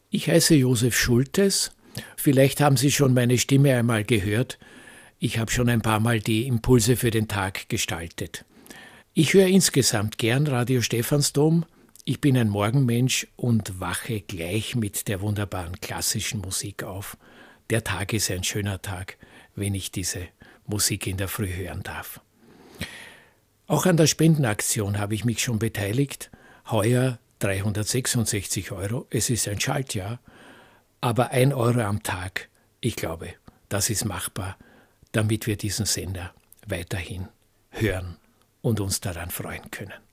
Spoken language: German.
Ich heiße Josef Schultes. Vielleicht haben Sie schon meine Stimme einmal gehört. Ich habe schon ein paar Mal die Impulse für den Tag gestaltet. Ich höre insgesamt gern Radio Stephansdom. Ich bin ein Morgenmensch und wache gleich mit der wunderbaren klassischen Musik auf. Der Tag ist ein schöner Tag, wenn ich diese Musik in der Früh hören darf. Auch an der Spendenaktion habe ich mich schon beteiligt. Heuer 366 €. Es ist ein Schaltjahr, aber 1 € am Tag, ich glaube, das ist machbar, damit wir diesen Sender weiterhin hören und uns daran freuen können.